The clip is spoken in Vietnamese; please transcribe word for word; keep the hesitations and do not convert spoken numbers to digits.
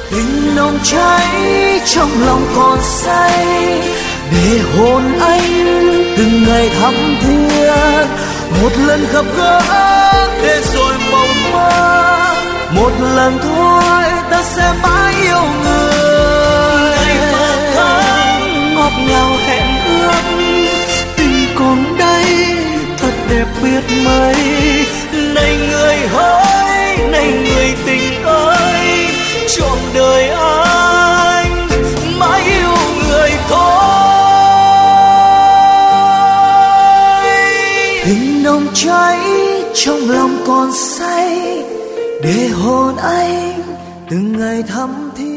tình nồng cháy trong lòng còn say, để hồn anh từng ngày thắm thiết. Một lần gặp gỡ để rồi mộng mơ, một lần thôi ta sẽ mãi yêu người. Ngày mơ tháng ngọt ngào hẹn ước, tình còn đây thật đẹp biết mấy. Này người hỡi, này người tình ơi, trọn đời anh mãi yêu người thôi. Tình nồng cháy trong lòng còn say, để hồn anh từng ngày thắm thiết.